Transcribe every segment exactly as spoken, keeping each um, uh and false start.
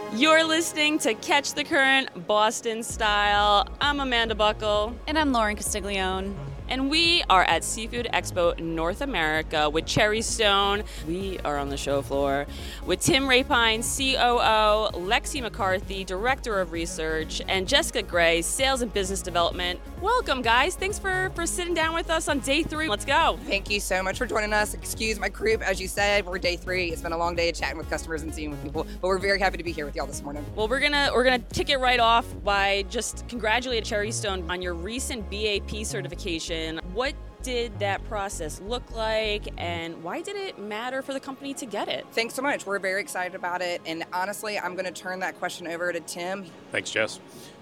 You're listening to Catch the Current Boston Style. I'm Amanda Buckle. And I'm Lauren Castiglione. And we are at Seafood Expo North America with Cherry Stone. We are on the show floor with Tim Rapine, C O O, Lexi McCarthy, Director of Research, and Jessica Gray, Sales and Business Development. Welcome, guys. Thanks for, for sitting down with us on day three. Let's go. Thank you so much for joining us. Excuse my group. As you said, we're day three. It's been a long day of chatting with customers and seeing with people, but we're very happy to be here with y'all this morning. Well, we're gonna we're gonna kick it right off by just congratulating Cherry Stone on your recent B A P certification. What did that process look like, and why did it matter for the company to get it? Thanks so much. We're very excited about it, and honestly, I'm going to turn that question over to Tim. Thanks, Jess.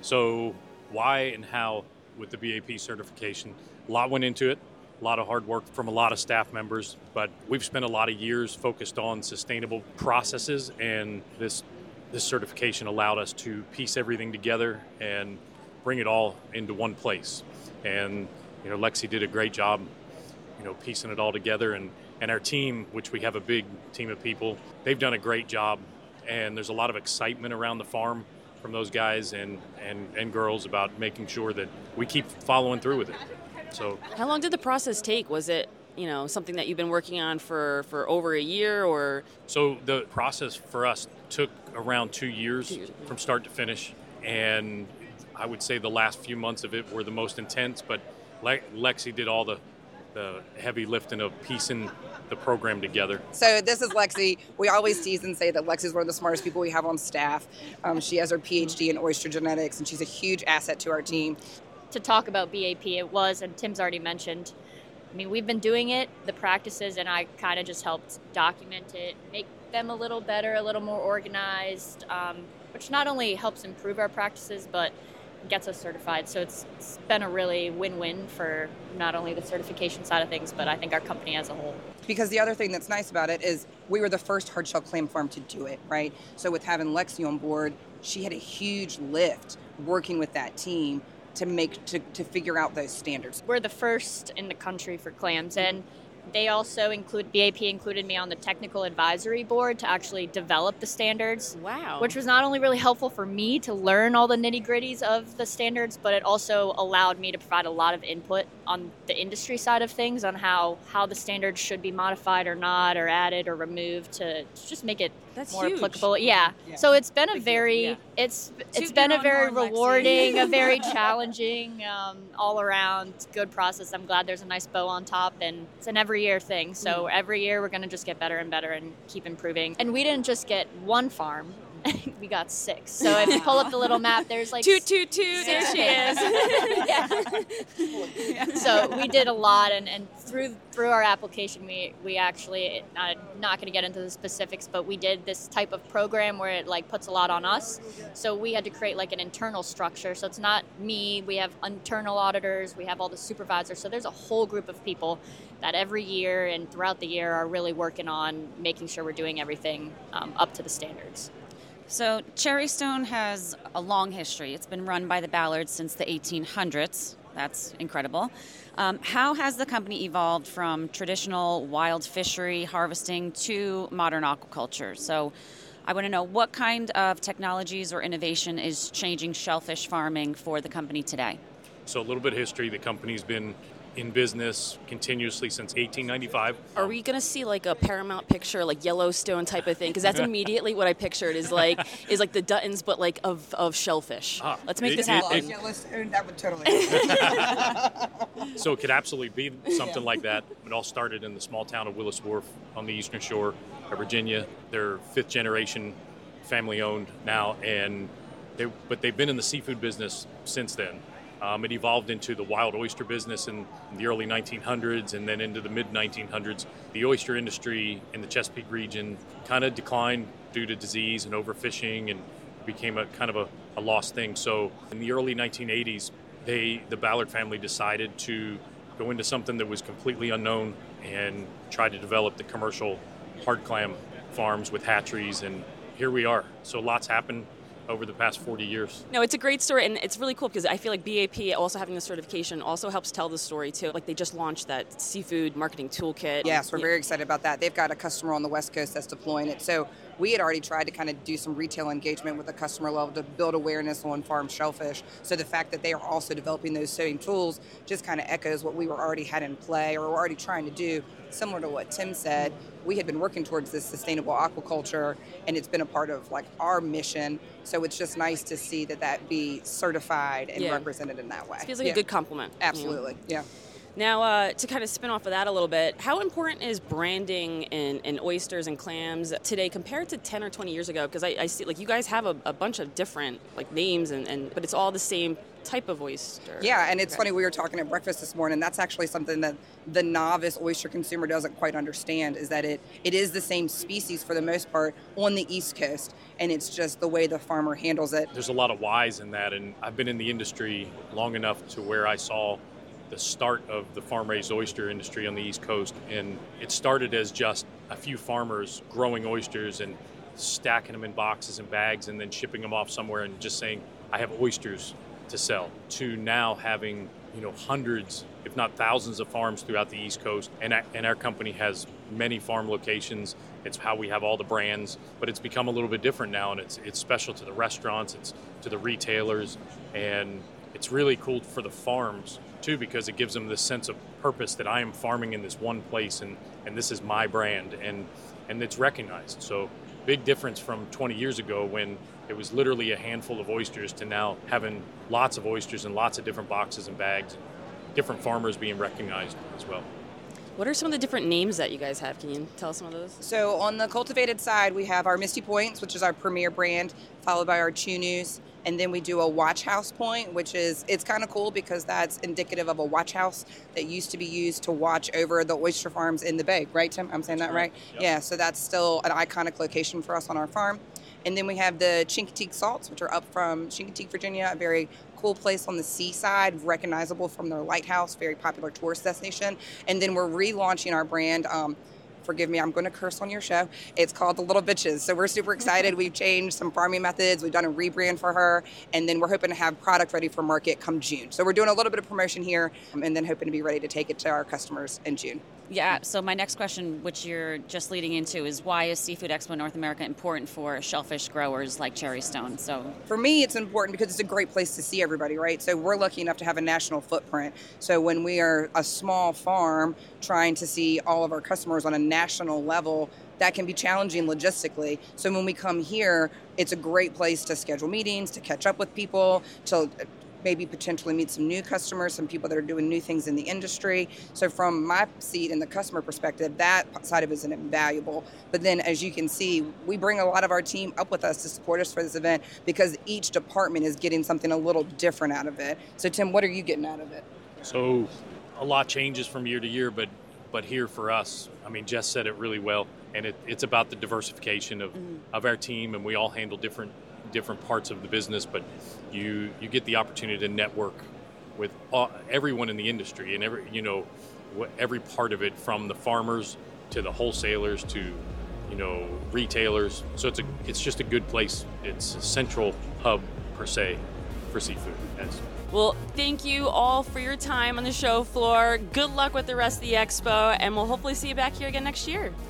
So why and how with the B A P certification? A lot went into it, a lot of hard work from a lot of staff members, but we've spent a lot of years focused on sustainable processes, and this this certification allowed us to piece everything together and bring it all into one place. And you know, Lexi did a great job, you know, piecing it all together, and, and our team, which we have a big team of people, they've done a great job, and there's a lot of excitement around the farm from those guys and, and, and girls about making sure that we keep following through with it. So, how long did the process take? Was it, you know, something that you've been working on for, for over a year, or? So the process for us took around two years, two years from start to finish, and I would say the last few months of it were the most intense, but Le- Lexi did all the, the heavy lifting of piecing the program together. So this is Lexi. We always tease and say that Lexi is one of the smartest people we have on staff. Um, she has her P H D in oyster genetics, and she's a huge asset to our team. To talk about B A P, it was, and Tim's already mentioned, I mean, we've been doing it, the practices, and I kind of just helped document it, make them a little better, a little more organized, um, which not only helps improve our practices, but gets us certified. So it's, it's been a really win-win for not only the certification side of things, but I think our company as a whole. Because the other thing that's nice about it is we were the first hard-shell clam farm to do it, right? So with having Lexi on board, she had a huge lift working with that team to make to, to figure out those standards. We're the first in the country for clams, and they also include, B A P included me on the technical advisory board to actually develop the standards. Wow. Which was not only really helpful for me to learn all the nitty gritties of the standards, but it also allowed me to provide a lot of input on the industry side of things, on how, how the standards should be modified or not, or added or removed to, to just make it That's more huge. applicable. Yeah. Yeah. So it's been a very, Yeah. it's it's Toot been your a very own horn, Lexi. rewarding, a very challenging, um, all around good process. I'm glad there's a nice bow on top, and it's an every year thing. So Mm. every year we're going to just get better and better and keep improving. And we didn't just get one farm. We got six. So if you pull up the little map, there's like Toot, toot, toot, there she is. yeah. So we did a lot, and, and through through our application, we we actually, not, not going to get into the specifics, but we did this type of program where it like puts a lot on us. So we had to create like an internal structure. So it's not me. We have internal auditors. We have all the supervisors. So there's a whole group of people that every year and throughout the year are really working on making sure we're doing everything um, up to the standards. So Cherry Stone has a long history. It's been run by the Ballards since the eighteen hundreds. That's incredible. Um, how has the company evolved from traditional wild fishery harvesting to modern aquaculture? So I want to know what kind of technologies or innovation is changing shellfish farming for the company today? So a little bit of history. The company's been in business continuously since eighteen ninety-five. Are we going to see like a Paramount picture, like Yellowstone type of thing? Because that's immediately what I pictured is like is like the Duttons, but like of, of shellfish. Ah, Let's make it- this it- happen. it- Yellowstone, that would totally. So it could absolutely be something like that. It all started in the small town of Willis Wharf on the eastern shore of Virginia. They're fifth generation family owned now, and they but they've been in the seafood business since then. Um, it evolved into the wild oyster business in the early nineteen hundreds, and then into the mid nineteen hundreds. The oyster industry in the Chesapeake region kind of declined due to disease and overfishing, and became a kind of a, a lost thing. So in the early nineteen eighties, they the Ballard family decided to go into something that was completely unknown and try to develop the commercial hard clam farms with hatcheries, and here we are. So lots happened over the past forty years. No, it's a great story, and it's really cool because I feel like B A P also having the certification also helps tell the story too. Like they just launched that seafood marketing toolkit. Yes, we're Yeah. very excited about that. They've got a customer on the West Coast that's deploying it. So we had already tried to kind of do some retail engagement with the customer level to build awareness on farm shellfish. So the fact that they are also developing those same tools just kind of echoes what we were already had in play or were already trying to do. Similar to what Tim said, we had been working towards this sustainable aquaculture, and it's been a part of like our mission. So it's just nice to see that that be certified and Yeah. represented in that way. It feels like Yeah. a good compliment. you know? Absolutely, yeah. Now, uh, to kind of spin off of that a little bit, how important is branding in, in oysters and clams today compared to ten or twenty years ago? Because I, I see, like, you guys have a, a bunch of different, like, names, and, and but it's all the same type of oyster. Yeah, and it's Okay. funny, we were talking at breakfast this morning. That's actually something that the novice oyster consumer doesn't quite understand, is that it, it is the same species for the most part on the East Coast, and it's just the way the farmer handles it. There's a lot of whys in that, and I've been in the industry long enough to where I saw the start of the farm-raised oyster industry on the East Coast, and it started as just a few farmers growing oysters and stacking them in boxes and bags and then shipping them off somewhere and just saying, I have oysters to sell, to now having, you know, hundreds, if not thousands of farms throughout the East Coast. And, and our company has many farm locations. It's how we have all the brands, but it's become a little bit different now, and it's it's special to the restaurants, it's to the retailers, and it's really cool for the farms too, because it gives them this sense of purpose that I am farming in this one place, and, and this is my brand, and and it's recognized. So big difference from twenty years ago when it was literally a handful of oysters to now having lots of oysters in lots of different boxes and bags, different farmers being recognized as well. What are some of the different names that you guys have? Can you tell us some of those? So on the cultivated side, we have our Misty Points, which is our premier brand, followed by our Chunus. And then we do a watch house point, which is, it's kind of cool because that's indicative of a watch house that used to be used to watch over the oyster farms in the bay. Right, Tim? I'm saying that right? Yep. Yeah, so that's still an iconic location for us on our farm. And then we have the Chincoteague salts, which are up from Chincoteague, Virginia, a very cool place on the seaside, recognizable from their lighthouse, very popular tourist destination. And then we're relaunching our brand. Um, Forgive me, I'm going to curse on your show. It's called The Little Bitches. So we're super excited. We've changed some farming methods. We've done a rebrand for her. And then we're hoping to have product ready for market come June. So we're doing a little bit of promotion here um, and then hoping to be ready to take it to our customers in June. Yeah, so my next question, which you're just leading into, is why is Seafood Expo North America important for shellfish growers like Cherry Stone? So For me, it's important because it's a great place to see everybody, right? So we're lucky enough to have a national footprint. So when we are a small farm trying to see all of our customers on a national level, that can be challenging logistically. So when we come here, it's a great place to schedule meetings, to catch up with people, to maybe potentially meet some new customers, some people that are doing new things in the industry. So from my seat and the customer perspective, that side of it is invaluable. But then as you can see, we bring a lot of our team up with us to support us for this event because each department is getting something a little different out of it. So Tim, what are you getting out of it? So a lot changes from year to year, but but here for us, I mean, Jess said it really well, and it, it's about the diversification of, mm-hmm. of our team, and we all handle different different parts of the business, but you you get the opportunity to network with all, everyone in the industry, and every you know every part of it, from the farmers to the wholesalers to you know retailers. So it's a it's just a good place. It's a central hub per se for seafood. As Well, thank you all for your time on the show floor. Good luck with the rest of the expo, and we'll hopefully see you back here again next year.